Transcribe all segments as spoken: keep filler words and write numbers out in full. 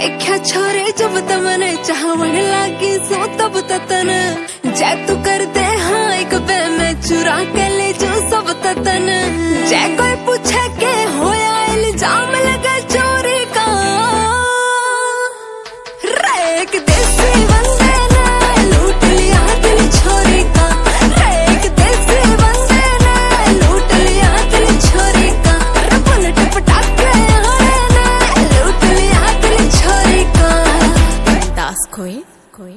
देखा छोरे जब तमने चाहवन लागी सो तब ततन जै तू कर दे हाँ एक बे में चुरा के ले जो सब ततन जै कोई पूछे के होया इल्जाम लगा चोरी का रेक देसी बंदे ने लूट लिया दिल छोरी का रेक देसी बंदे ने लूट लिया दिल छोरी का बुलेट पटाखे ने लूट लिया दिल छोरी का दास कोई कोई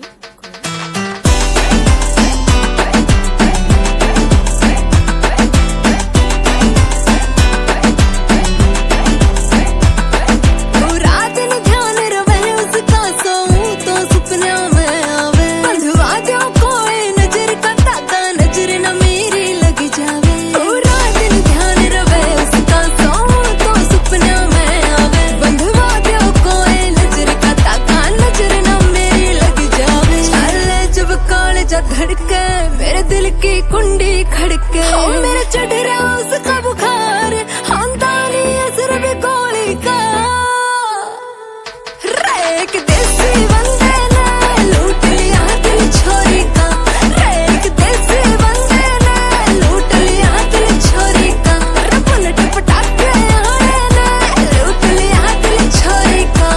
धड़के मेरे दिल की कुंडी खड़के मेरे चढ़ रहा उसका बुखार हमदानी असर भी गोली का रेक देसी बंदे ने लूट लिया दिल छोरी का रेक देसी बंदे ने लूट लिया दिल छोरी का बुलेट पटाखे ने लूट लिया दिल छोरी का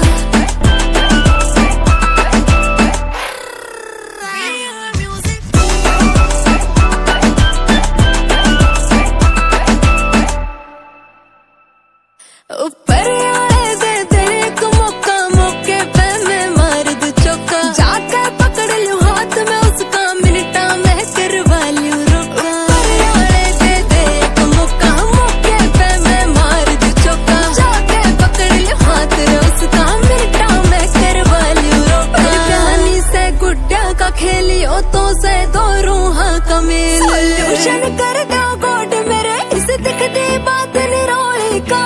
ऊपर आए दे दे एक मौका मौके पे मैं मार दूं चौका जाकर पकड़ लूं हाथ में उसका मिनटा में करवा लूं रोका ऊपर आए दे दे एक मौका मौके पे मैं मार दूं चौका जाकर पकड़ लूं हाथ में उसका मिनटा में करवा लूं रोका कहानी से गुड्डा का खेलियो तो से दो रूहा का मेल सोल्यूशन कर दो गोड मेरे इस दिखती बात निरोली का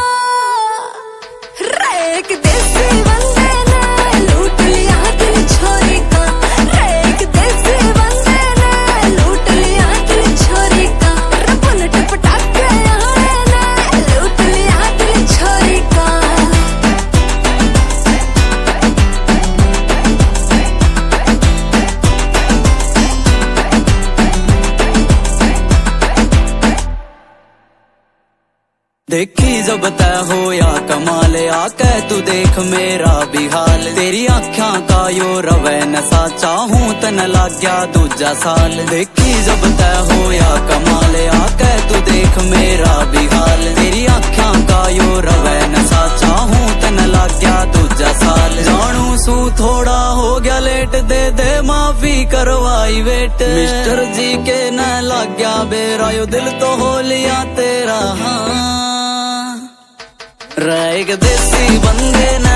रेक देसी बंदे ने लूट लिया दिल छोरी का रेक देसी बंदे ने लूट लिया दिल छोरी का बुलेट पटाखे ने लूट लिया दिल छोरी का देखी जब तय हो या कमाल आके तू देख मेरा भी हाल तेरी आँखों का यो रवे नशा चाहूं तन लग गया दूजा साल देखी जब तय हो या कमाल आके तू देख मेरा भी हाल तेरी आँखों का यो रवे नशा चाहूं तन लग गया दूजा साल जानू सू थोड़ा हो गया लेट दे दे माफी करवाई वेट मिस्टर जी के न लग गया बेरायो दिल तो हो लिया तेरा हाँ रेक देसी बंदे ने